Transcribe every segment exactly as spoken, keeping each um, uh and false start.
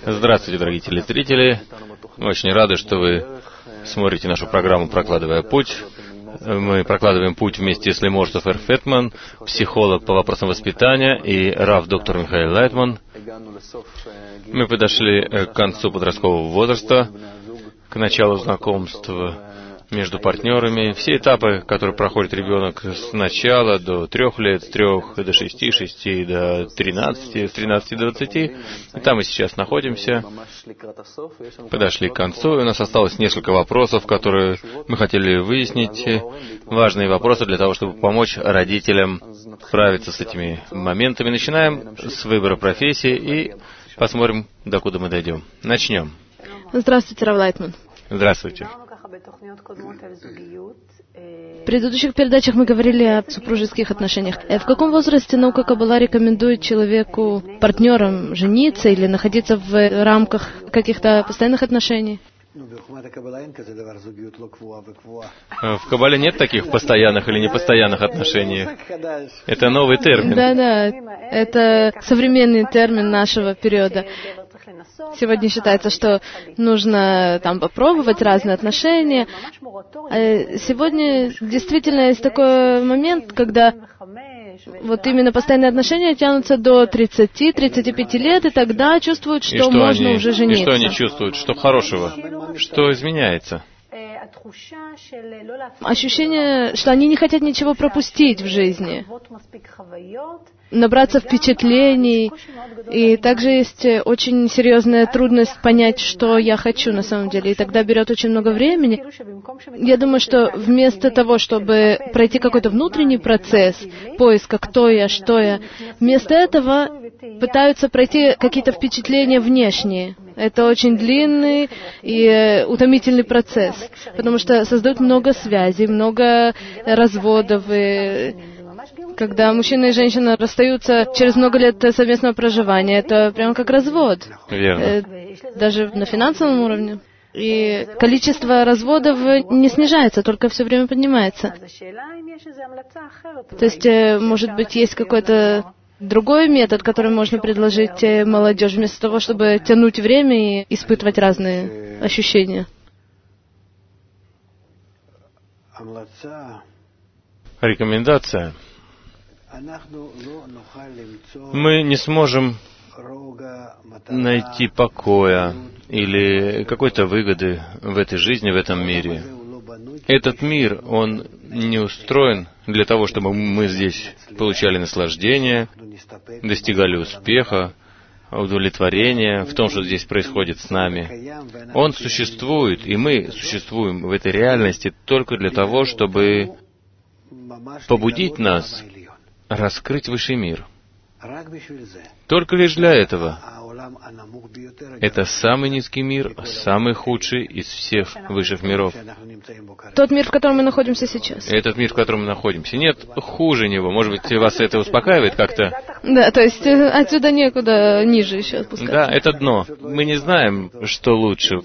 Здравствуйте, дорогие телезрители. Мы очень рады, что вы смотрите нашу программу «Прокладывая путь». Мы прокладываем путь вместе с Леморсов Эр Фетман, психолог по вопросам воспитания, и Рав доктор Михаил Лайтман. Мы подошли к концу подросткового возраста, к началу знакомства между партнерами. Все этапы, которые проходит ребенок с начала до трех лет, с трех до шести, шести до тринадцати, с тринадцати до двадцати. И там мы сейчас находимся. Подошли к концу, и у нас осталось несколько вопросов, которые мы хотели выяснить. Важные вопросы для того, чтобы помочь родителям справиться с этими моментами. Начинаем с выбора профессии и посмотрим, докуда мы дойдем. Начнем. Здравствуйте, Рав Лайтман. Здравствуйте. В предыдущих передачах мы говорили о супружеских отношениях. В каком возрасте наука Каббала рекомендует человеку, партнерам, жениться или находиться в рамках каких-то постоянных отношений? В Каббале нет таких постоянных или непостоянных отношений. Это новый термин. Да-да, это современный термин нашего периода. Сегодня считается, что нужно там попробовать разные отношения. Сегодня действительно есть такой момент, когда вот именно постоянные отношения тянутся до тридцати-тридцати пяти лет, и тогда чувствуют, что, что можно они, уже жениться. И что они чувствуют? Что хорошего? Что изменяется? Ощущение, что они не хотят ничего пропустить в жизни, набраться впечатлений. И также есть очень серьезная трудность понять, что я хочу на самом деле. И тогда берет очень много времени. Я думаю, что вместо того, чтобы пройти какой-то внутренний процесс поиска, кто я, что я, вместо этого пытаются пройти какие-то впечатления внешние. Это очень длинный и утомительный процесс, потому что создают много связей, много разводов. И когда мужчина и женщина расстаются через много лет совместного проживания, это прямо как развод. Верно. Даже на финансовом уровне. И количество разводов не снижается, только все время поднимается. То есть, может быть, есть какой-то другой метод, который можно предложить молодежи, вместо того, чтобы тянуть время и испытывать разные ощущения. Рекомендация. Мы не сможем найти покоя или какой-то выгоды в этой жизни, в этом мире. Этот мир, он не устроен для того, чтобы мы здесь получали наслаждение, достигали успеха, удовлетворения в том, что здесь происходит с нами. Он существует, и мы существуем в этой реальности только для того, чтобы побудить нас раскрыть высший мир. Только лишь для этого. Это самый низкий мир, самый худший из всех высших миров. Тот мир, в котором мы находимся сейчас. Этот мир, в котором мы находимся. Нет хуже него. Может быть, вас это успокаивает как-то? Да, то есть отсюда некуда ниже еще спускаться. Да, это дно. Мы не знаем, что лучше.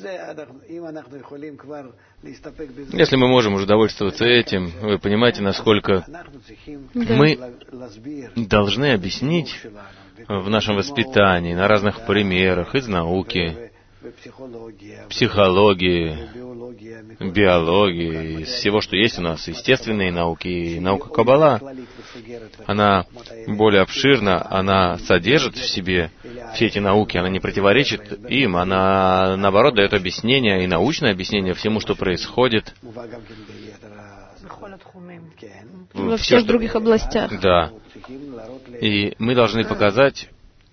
Если мы можем уже довольствоваться этим, вы понимаете, насколько да. мы должны объяснить в нашем воспитании, на разных примерах из науки, психологии, биологии, из всего, что есть у нас, естественные науки и наука Каббала. Она более обширна, она содержит в себе все эти науки, она не противоречит им, она, наоборот, дает объяснение и научное объяснение всему, что происходит во всех все, других что... областях. Да. И мы должны показать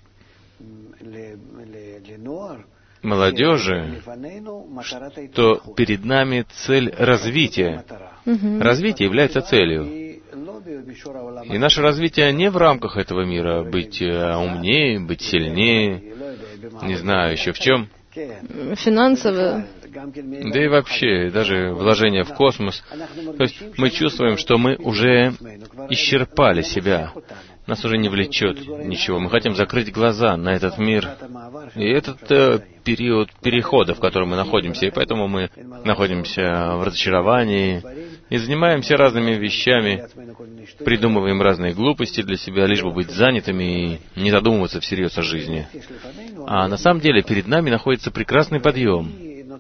молодежи, что перед нами цель развития. Угу. Развитие является целью. И наше развитие не в рамках этого мира. Быть умнее, быть сильнее, не знаю еще в чем. Финансово. Да и вообще, даже вложение в космос. То есть мы чувствуем, что мы уже исчерпали себя. Нас уже не влечет ничего. Мы хотим закрыть глаза на этот мир. И этот э, период перехода, в котором мы находимся, и поэтому мы находимся в разочаровании и занимаемся разными вещами, придумываем разные глупости для себя, лишь бы быть занятыми и не задумываться всерьез о жизни. А на самом деле перед нами находится прекрасный подъем.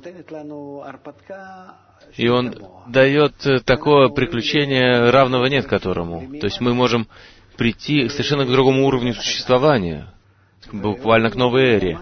И он дает такое приключение, равного нет которому. То есть мы можем прийти совершенно к другому уровню существования, буквально к новой эре.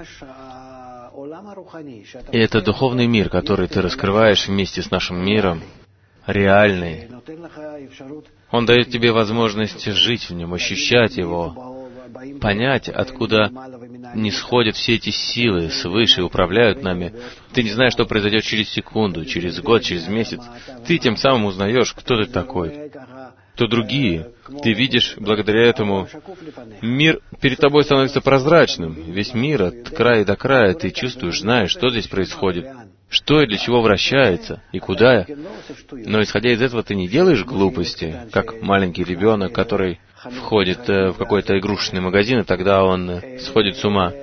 И это духовный мир, который ты раскрываешь вместе с нашим миром, реальный. Он дает тебе возможность жить в нем, ощущать его, понять, откуда нисходят все эти силы свыше и управляют нами. Ты не знаешь, что произойдет через секунду, через год, через месяц. Ты тем самым узнаешь, кто ты такой, кто другие. Ты видишь, благодаря этому мир перед тобой становится прозрачным. Весь мир от края до края ты чувствуешь, знаешь, что здесь происходит, что и для чего вращается, и куда. Но исходя из этого ты не делаешь глупости, как маленький ребенок, который входит в какой-то игрушечный магазин, и тогда он сходит с ума.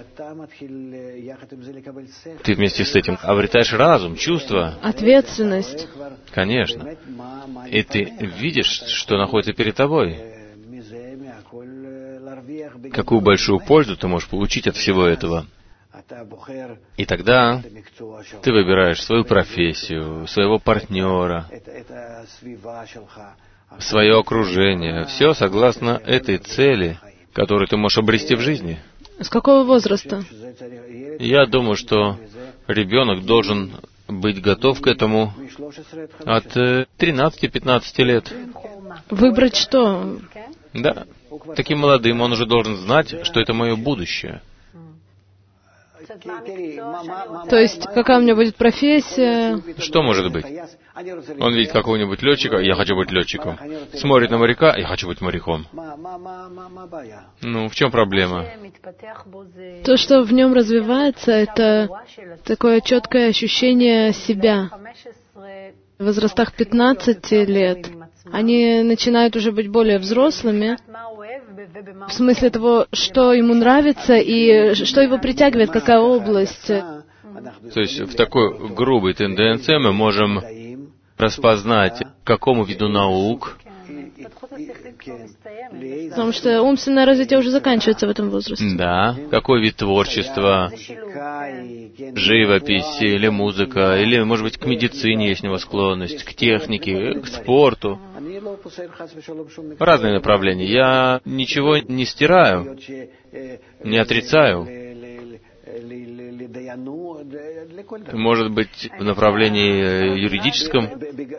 Ты вместе с этим обретаешь разум, чувство. Ответственность. Конечно. И ты видишь, что находится перед тобой. Какую большую пользу ты можешь получить от всего этого. И тогда ты выбираешь свою профессию, своего партнера, свое окружение. Все согласно этой цели, которую ты можешь обрести в жизни. С какого возраста? Я думаю, что ребенок должен быть готов к этому от тринадцати-пятнадцати лет. Выбрать что? Да. Таким молодым он уже должен знать, что это мое будущее. То есть, какая у меня будет профессия? Что может быть? Он видит какого-нибудь летчика, я хочу быть летчиком. Смотрит на моряка, я хочу быть моряком. Ну, в чем проблема? То, что в нем развивается, это такое четкое ощущение себя. В возрастах пятнадцати лет они начинают уже быть более взрослыми, в смысле того, что ему нравится и что его притягивает, какая область. То есть в такой грубой тенденции мы можем распознать, к какому виду наук. Потому что умственное развитие уже заканчивается в этом возрасте. Да, какой вид творчества, живопись или музыка, или, может быть, к медицине есть у него склонность, к технике, к спорту. Разные направления. Я ничего не стираю, не отрицаю. Может быть, в направлении юридическом.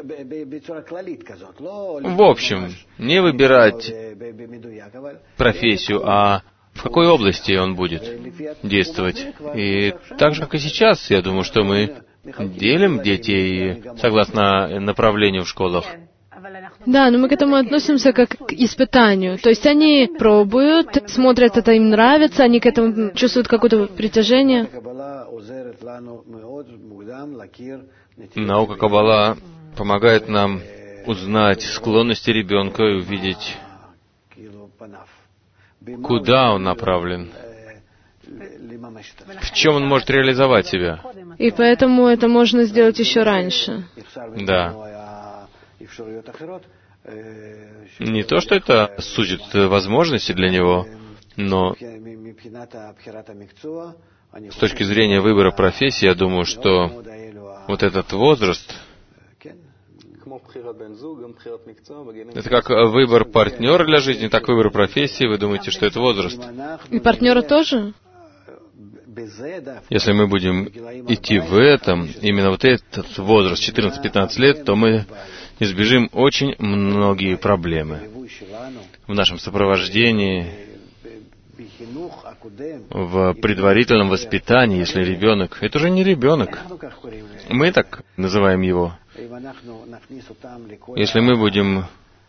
В общем, не выбирать профессию, а в какой области он будет действовать. И так же, как и сейчас, я думаю, что мы делим детей согласно направлению в школах. Да, но мы к этому относимся как к испытанию. То есть они пробуют, смотрят, это им нравится, они к этому чувствуют какое-то притяжение. Наука Каббала помогает нам узнать склонности ребенка и увидеть, куда он направлен, в чем он может реализовать себя. И поэтому это можно сделать еще раньше. Да. Не то, что это сузит возможности для него, но с точки зрения выбора профессии, я думаю, что вот этот возраст, это как выбор партнера для жизни, так выбор профессии, вы думаете, что это возраст? И партнера тоже? Если мы будем идти в этом, именно вот этот возраст, четырнадцать-пятнадцать лет, то мы избежим очень многие проблемы в нашем сопровождении, в предварительном воспитании, если ребенок... Это уже не ребенок. Мы так называем его. Если мы будем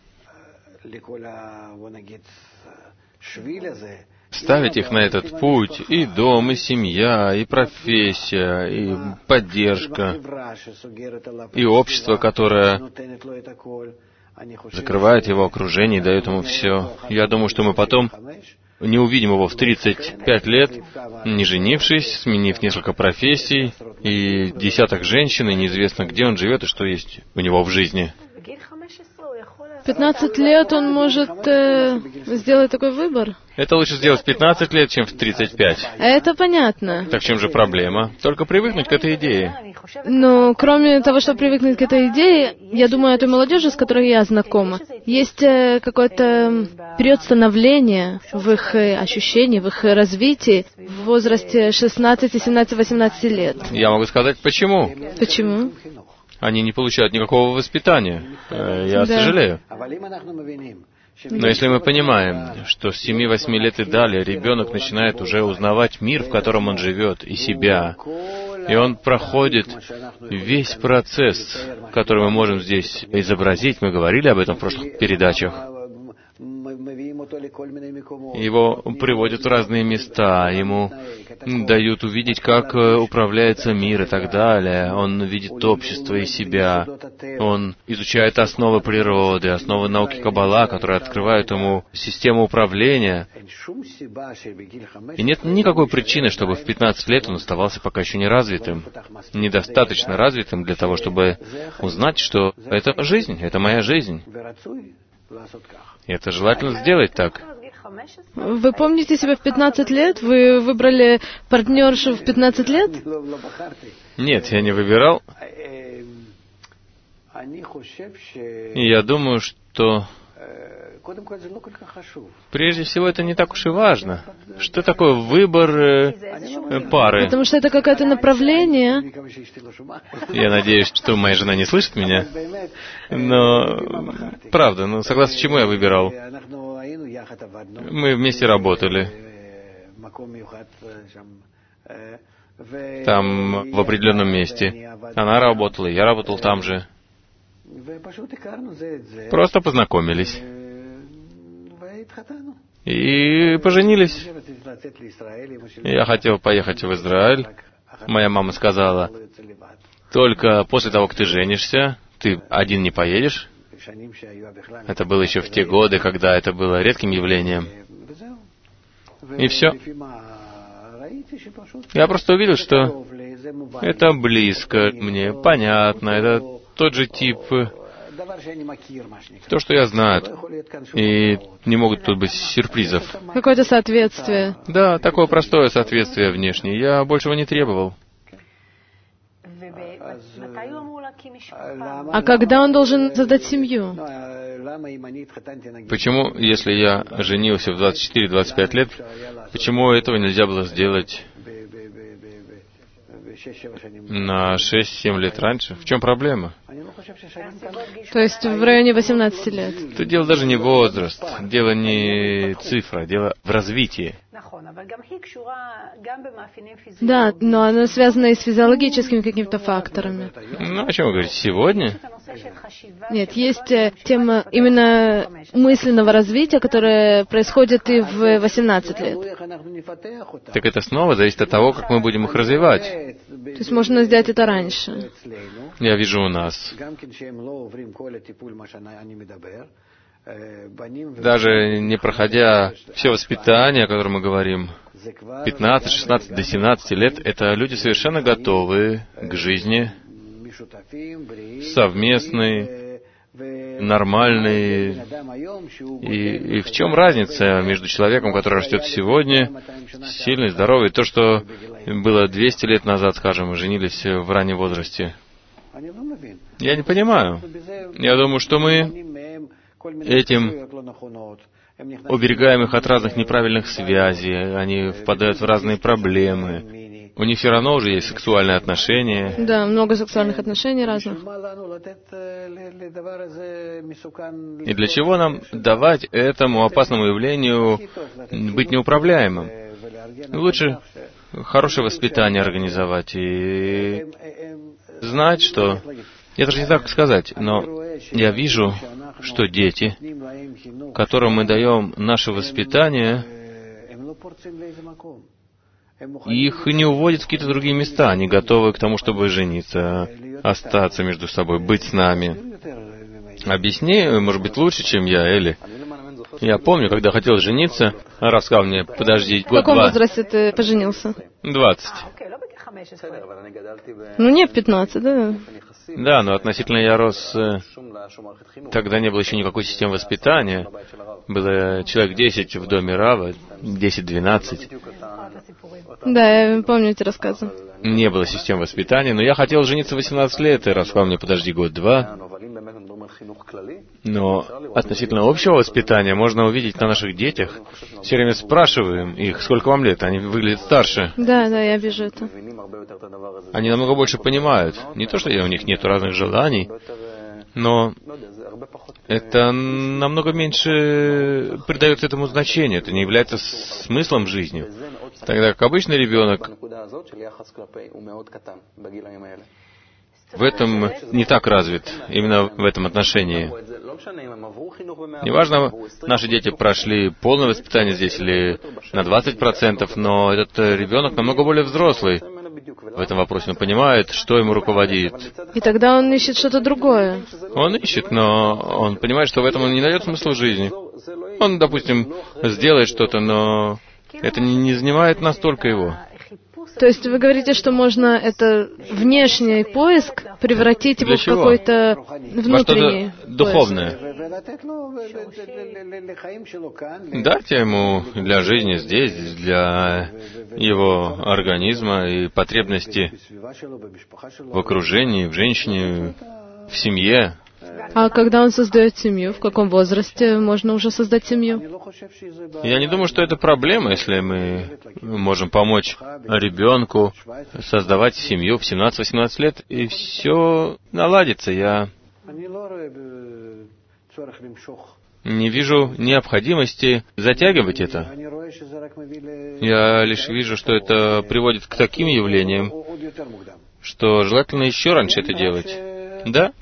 ставить их на этот путь, и дом, и семья, и профессия, и поддержка, и общество, которое закрывает его окружение и дает ему все. Я думаю, что мы потом не увидим его в тридцать пять лет, не женившись, сменив несколько профессий, и десяток женщин, и неизвестно, где он живет и что есть у него в жизни. пятнадцать лет он может э, сделать такой выбор. Это лучше сделать в пятнадцать лет, чем в тридцать пять. Это понятно. Так в чем же проблема? Только привыкнуть к этой идее. Но кроме того, чтобы привыкнуть к этой идее, я думаю, этой молодежи, с которой я знакома, есть э, какой-то период становления в их э, ощущении, в их развитии в возрасте шестнадцати, семнадцати, восемнадцати лет. Я могу сказать, почему. Почему? Они не получают никакого воспитания. Э, Я Да. сожалею. Но если мы понимаем, что с семи-восьми лет и далее ребенок начинает уже узнавать мир, в котором он живет, и себя, и он проходит весь процесс, который мы можем здесь изобразить, мы говорили об этом в прошлых передачах, его приводят в разные места, ему дают увидеть, как управляется мир и так далее. Он видит общество и себя. Он изучает основы природы, основы науки Каббала, которые открывают ему систему управления. И нет никакой причины, чтобы в пятнадцать лет он оставался пока еще не развитым, недостаточно развитым для того, чтобы узнать, что это жизнь, это моя жизнь. И это желательно сделать так. Вы помните себя в пятнадцать лет? Вы выбрали партнершу в пятнадцать лет? Нет, я не выбирал. И я думаю, что прежде всего это не так уж и важно. Что такое выбор э, пары? Потому что это какое-то направление. Я надеюсь, что моя жена не слышит меня. Но, правда, ну, согласно чему я выбирал? Мы вместе работали. Там, в определенном месте. Она работала, я работал там же. Просто познакомились. И поженились. Я хотел поехать в Израиль. Моя мама сказала, только после того, как ты женишься, ты один не поедешь. Это было еще в те годы, когда это было редким явлением. И все. Я просто увидел, что это близко мне, понятно, это тот же тип, то, что я знаю, и не могут тут быть сюрпризов. Какое-то соответствие. Да, такое простое соответствие внешнее. Я большего не требовал. А когда он должен создать семью? Почему, если я женился в двадцать четыре - двадцать пять лет, почему этого нельзя было сделать на шесть-семь лет раньше? В чем проблема? То есть в районе восемнадцати лет. Это дело даже не возраст, дело не цифра, дело в развитии. Да, но оно связано и с физиологическими какими-то факторами. Ну, о чем вы говорите? Сегодня? Нет, есть э, тема именно мысленного развития, которая происходит и в восемнадцать лет. Так это снова зависит от того, как мы будем их развивать. То есть можно сделать это раньше. Я вижу у нас. Даже не проходя все воспитание, о котором мы говорим, пятнадцать, шестнадцать до семнадцати лет, это люди совершенно готовы к жизни, совместной, нормальной. И, и в чем разница между человеком, который растет сегодня, сильный, здоровый, и то, что было двести лет назад, скажем, женились в раннем возрасте? Я не понимаю. Я думаю, что мы этим уберегаем их от разных неправильных связей, они впадают в разные проблемы. У них все равно уже есть сексуальные отношения. Да, много сексуальных отношений разных. И для чего нам давать этому опасному явлению быть неуправляемым? Лучше хорошее воспитание организовать и знать, что... Я даже не знаю, как сказать, но я вижу, что дети, которым мы даем наше воспитание, их не уводят в какие-то другие места. Они готовы к тому, чтобы жениться, остаться между собой, быть с нами. Объясни, может быть, лучше, чем я, Эли. Я помню, когда хотел жениться, Рав сказал мне, подожди, В каком год-два. возрасте ты поженился? Двадцать. Ну, не в пятнадцать, да? Да, но относительно я рос, тогда не было еще никакой системы воспитания. Было человек десять в доме Рава, десять-двенадцать. Да, я помню эти рассказы. Не было системы воспитания, но я хотел жениться в восемнадцать лет, и Рав сказал мне, подожди год-два. Но относительно общего воспитания можно увидеть на наших детях. Все время спрашиваем их, сколько вам лет, они выглядят старше. Да, да, я вижу это. Они намного больше понимают. Не то, что у них нет разных желаний, но это намного меньше придается этому значению, это не является смыслом жизни. Тогда как обычный ребенок в этом не так развит, именно в этом отношении. Неважно, наши дети прошли полное воспитание здесь или на двадцать процентов, но этот ребенок намного более взрослый в этом вопросе. Он понимает, что ему руководит. И тогда он ищет что-то другое. Он ищет, но он понимает, что в этом он не найдет смысла жизни. Он, допустим, сделает что-то, но это не, не занимает настолько его. То есть вы говорите, что можно это внешний поиск превратить его в какой-то внутренний поиск? Духовное. Дать ему для жизни здесь, для его организма и потребности в окружении, в женщине, в семье. А когда он создает семью, в каком возрасте можно уже создать семью? Я не думаю, что это проблема, если мы можем помочь ребенку создавать семью в семнадцать-восемнадцать лет, и все наладится. Я не вижу необходимости затягивать это. Я лишь вижу, что это приводит к таким явлениям, что желательно еще раньше это делать. Да?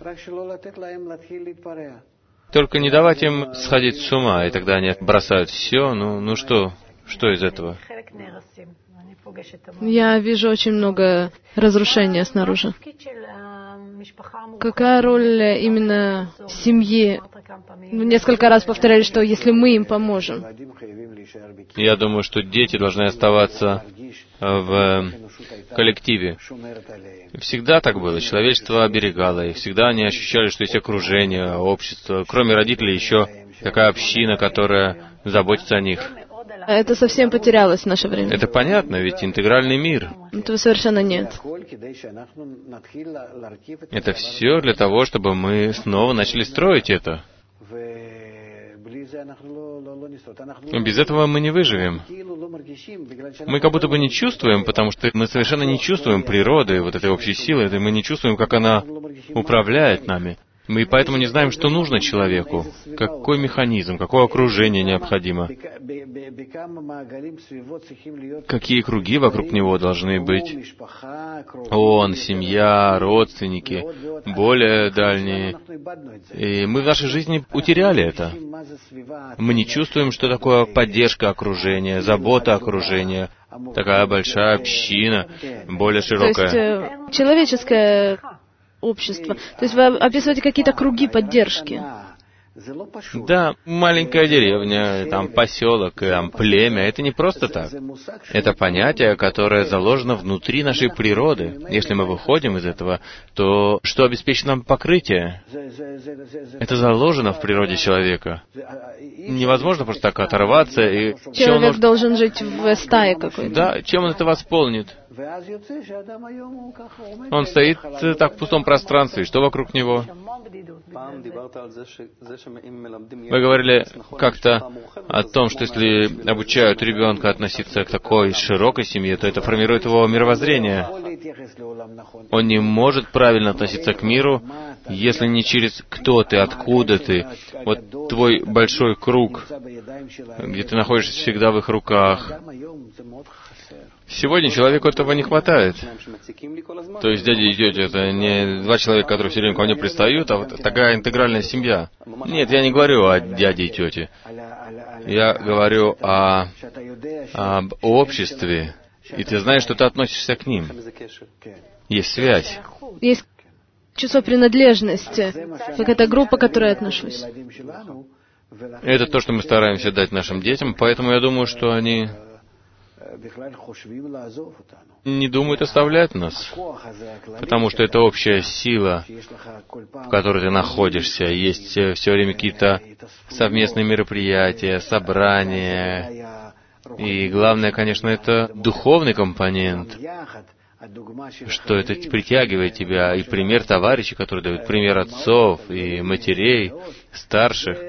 Только не давать им сходить с ума, и тогда они бросают все. Ну, ну что? Что из этого? Я вижу очень много разрушения снаружи. Какая роль именно семьи? Несколько раз повторяли, что если мы им поможем. Я думаю, что дети должны оставаться в коллективе. Всегда так было. Человечество оберегало их. Всегда они ощущали, что есть окружение, общество. Кроме родителей, еще такая община, которая заботится о них. Это совсем потерялось в наше время. Это понятно, ведь интегральный мир. Этого совершенно нет. Это все для того, чтобы мы снова начали строить это. Без этого мы не выживем. Мы как будто бы не чувствуем, потому что мы совершенно не чувствуем природы, вот этой общей силы, мы не чувствуем, как она управляет нами. Мы поэтому не знаем, что нужно человеку, какой механизм, какое окружение необходимо, какие круги вокруг него должны быть. Он, семья, родственники, более дальние. И мы в нашей жизни утеряли это. Мы не чувствуем, что такое поддержка окружения, забота окружения, такая большая община, более широкая. То есть человеческая общество. То есть вы описываете какие-то круги поддержки. Да, маленькая деревня, там поселок, там племя. Это не просто так. Это понятие, которое заложено внутри нашей природы. Если мы выходим из этого, то что обеспечит нам покрытие? Это заложено в природе человека. Невозможно просто так оторваться. И Человек может... должен жить в стае какой-то. Да, чем он это восполнит? Он стоит так в пустом пространстве, и что вокруг него? Вы говорили как-то о том, что если обучают ребенка относиться к такой широкой семье, то это формирует его мировоззрение. Он не может правильно относиться к миру, если не через кто ты, откуда ты. Вот твой большой круг, где ты находишься всегда в их руках. Сегодня человеку этого не хватает. То есть дяди и тети — это не два человека, которые все время ко мне пристают, а вот такая интегральная семья. Нет, я не говорю о дяде и тете. Я говорю о, об обществе. И ты знаешь, что ты относишься к ним. Есть связь. Есть чувство принадлежности, как эта группа, к которой я отношусь. Это то, что мы стараемся дать нашим детям, поэтому я думаю, что они не думают оставлять нас, потому что это общая сила, в которой ты находишься. Есть все время какие-то совместные мероприятия, собрания. И главное, конечно, это духовный компонент, что это притягивает тебя, и пример товарищей, которые дают пример отцов и матерей, старших.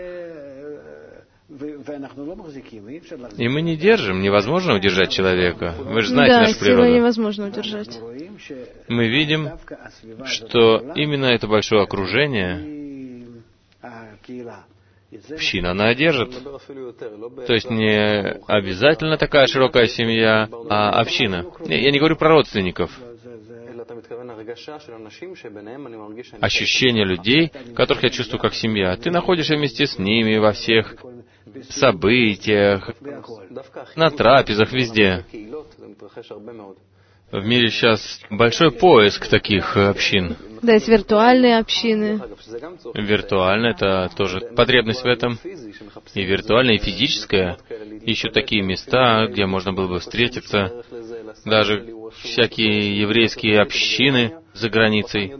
И мы не держим, невозможно удержать человека. Вы же знаете да, нашу природу. Да, невозможно удержать. Мы видим, что именно это большое окружение, община, она держит. То есть не обязательно такая широкая семья, а община. Я не говорю про родственников. Ощущение людей, которых я чувствую как семья. Ты находишься вместе с ними во всех событиях, на трапезах, везде. В мире сейчас большой поиск таких общин. Да, есть виртуальные общины. Виртуально — это тоже потребность в этом. И виртуальная, и физическая. Ищут такие места, где можно было бы встретиться. Даже всякие еврейские общины за границей.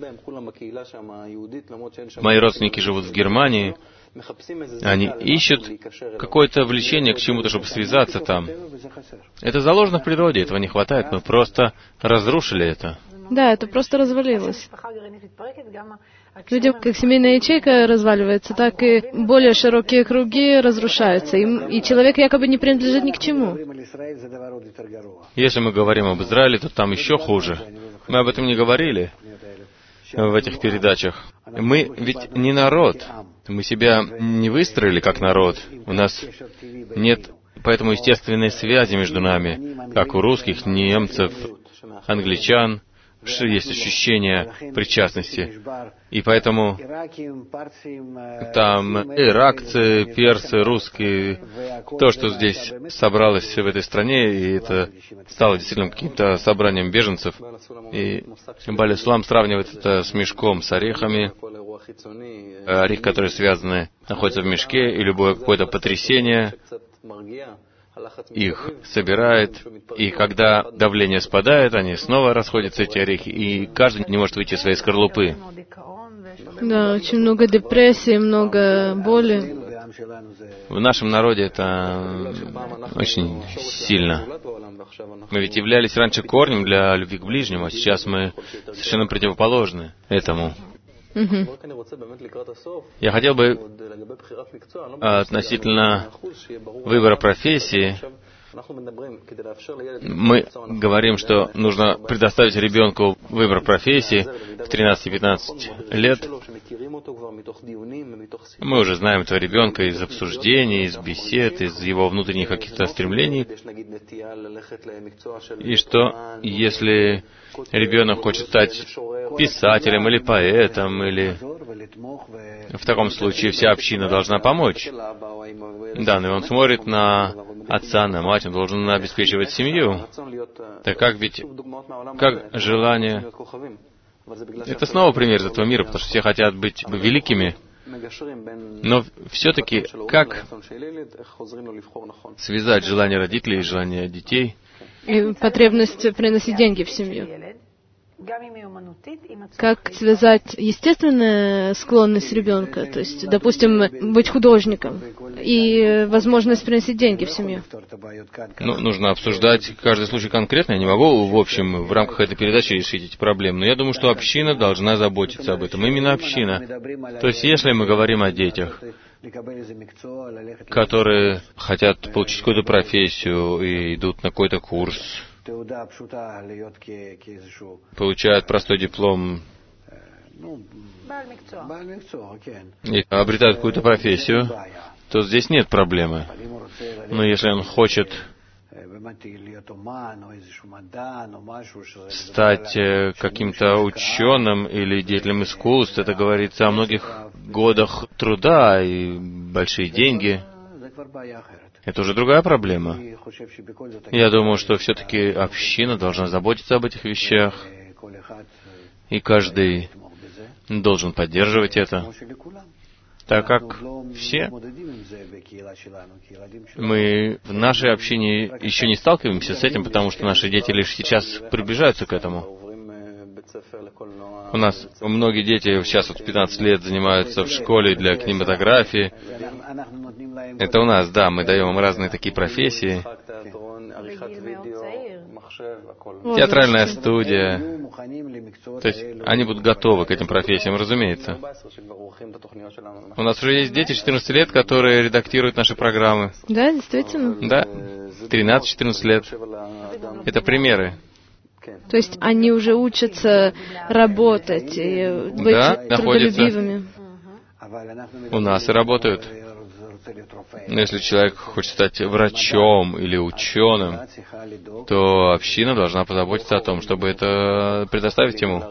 Мои родственники живут в Германии. Они ищут какое-то влечение к чему-то, чтобы связаться там. Это заложено в природе, этого не хватает. Мы просто разрушили это. Да, это просто развалилось. Люди, как семейная ячейка разваливается, так и более широкие круги разрушаются. И, и человек якобы не принадлежит ни к чему. Если мы говорим об Израиле, то там еще хуже. Мы об этом не говорили в этих передачах. Мы ведь не народ. Мы себя не выстроили как народ. У нас нет поэтому естественной связи между нами, как у русских, немцев, англичан. Есть ощущение причастности. И поэтому там иракцы, персы, русские, то, что здесь собралось в этой стране, и это стало действительно каким-то собранием беженцев. И Бааль Ислам сравнивает это с мешком с орехами. Орех, которые связаны, находятся в мешке, и любое какое-то потрясение их собирает, и когда давление спадает, они снова расходятся, эти орехи, и каждый не может выйти из своей скорлупы. Да, очень много депрессии, много боли. В нашем народе это очень сильно. Мы ведь являлись раньше корнем для любви к ближнему, а сейчас мы совершенно противоположны этому. Угу. Я хотел бы относительно выбора профессии, мы говорим, что нужно предоставить ребенку выбор профессии в тринадцать-пятнадцать лет. Мы уже знаем этого ребенка из обсуждений, из бесед, из его внутренних каких-то стремлений. И что, если ребенок хочет стать писателем или поэтом, или в таком случае вся община должна помочь. Да, но он смотрит на отца, на мать, он должен обеспечивать семью. Так как ведь, как желание... Это снова пример из этого мира, потому что все хотят быть великими. Но все-таки, как связать желание родителей и желание детей? И потребность приносить деньги в семью. Как связать естественную склонность ребенка, то есть, допустим, быть художником, и возможность приносить деньги в семью? Ну, нужно обсуждать каждый случай конкретно. Я не могу, в общем, в рамках этой передачи решить эти проблемы. Но я думаю, что община должна заботиться об этом. Именно община. То есть, если мы говорим о детях, которые хотят получить какую-то профессию и идут на какой-то курс, получают простой диплом и обретают какую-то профессию, то здесь нет проблемы. Но если он хочет стать каким-то ученым или деятелем искусств, это говорится о многих годах труда и большие деньги. Это уже другая проблема. Я думаю, что все-таки община должна заботиться об этих вещах, и каждый должен поддерживать это. так как все мы в нашей общине еще не сталкиваемся с этим, потому что наши дети лишь сейчас приближаются к этому. У нас многие дети сейчас вот в пятнадцать лет занимаются в школе для кинематографии. Это у нас, да, мы даем им разные такие профессии. Театральная студия. То есть они будут готовы к этим профессиям, разумеется. У нас уже есть дети четырнадцати лет, которые редактируют наши программы. Да, действительно? Да, тринадцать-четырнадцать лет. Это примеры. То есть они уже учатся работать и быть да, трудолюбивыми. У нас и работают. Но если человек хочет стать врачом или ученым, то община должна позаботиться о том, чтобы это предоставить ему.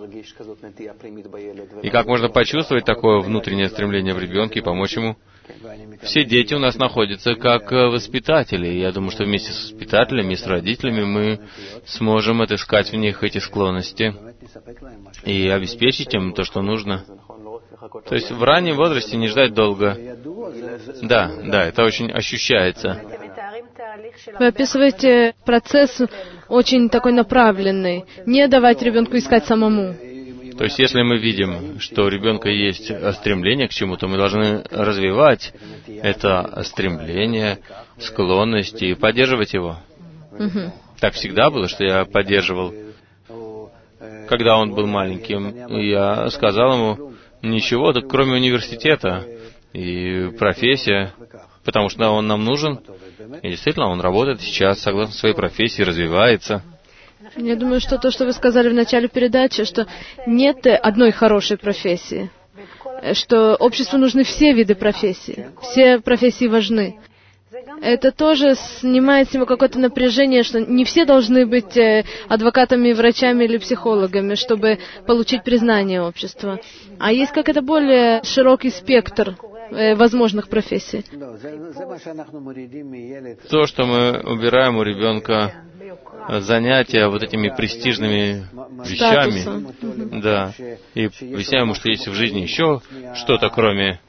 И как можно почувствовать такое внутреннее стремление в ребенке и помочь ему? Все дети у нас находятся как воспитатели. Я думаю, что вместе с воспитателями и с родителями мы сможем отыскать в них эти склонности и обеспечить им то, что нужно. То есть в раннем возрасте не ждать долго. Да, да, это очень ощущается. Вы описываете процесс очень такой направленный. Не давать ребенку искать самому. То есть если мы видим, что у ребенка есть стремление к чему-то, мы должны развивать это стремление, склонность и поддерживать его. Угу. Так всегда было, что я поддерживал. Когда он был маленьким, я сказал ему: ничего, так кроме университета и профессия, потому что он нам нужен. И действительно, он работает сейчас согласно своей профессии, развивается. Я думаю, что то, что вы сказали в начале передачи, что нет одной хорошей профессии, что обществу нужны все виды профессий, все профессии важны. Это тоже снимает с него какое-то напряжение, что не все должны быть адвокатами, врачами или психологами, чтобы получить признание общества. А есть какой-то более широкий спектр возможных профессий. То, что мы убираем у ребенка занятия вот этими престижными вещами, Статусом. да, и объясняем ему, что есть в жизни еще что-то, кроме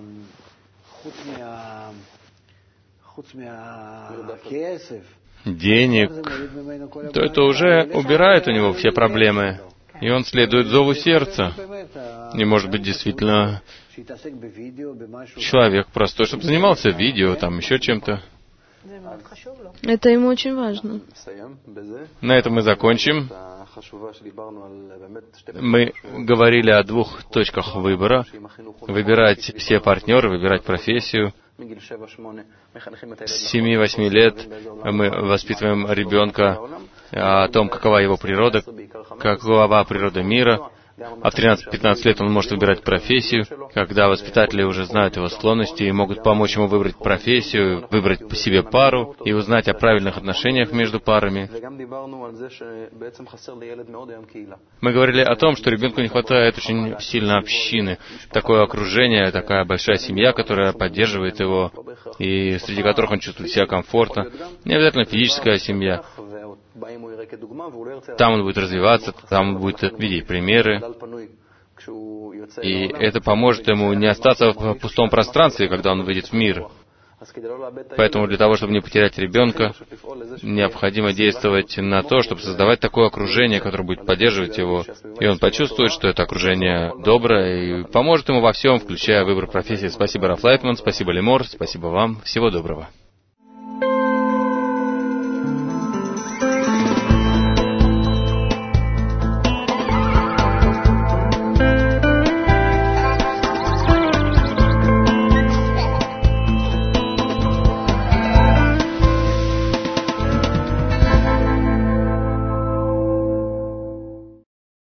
денег, то это уже убирает у него все проблемы, и он следует зову сердца. И, может быть, действительно человек простой, чтобы занимался видео, там, еще чем-то. Это ему очень важно. На этом мы закончим. Мы говорили о двух точках выбора. Выбирать все партнеры, выбирать профессию. С семи-восьми лет мы воспитываем ребенка о том, какова его природа, какова природа мира. А в тринадцать-пятнадцать лет он может выбирать профессию, когда воспитатели уже знают его склонности и могут помочь ему выбрать профессию, выбрать по себе пару и узнать о правильных отношениях между парами. Мы говорили о том, что ребенку не хватает очень сильно общины, такое окружение, такая большая семья, которая поддерживает его, и среди которых он чувствует себя комфортно. Не обязательно физическая семья. Там он будет развиваться, там он будет видеть примеры. И это поможет ему не остаться в пустом пространстве, когда он выйдет в мир. Поэтому для того, чтобы не потерять ребенка, необходимо действовать на то, чтобы создавать такое окружение, которое будет поддерживать его. И он почувствует, что это окружение доброе и поможет ему во всем, включая выбор профессии. Спасибо, Раф Лайтман, спасибо, Лемор, спасибо вам. Всего доброго.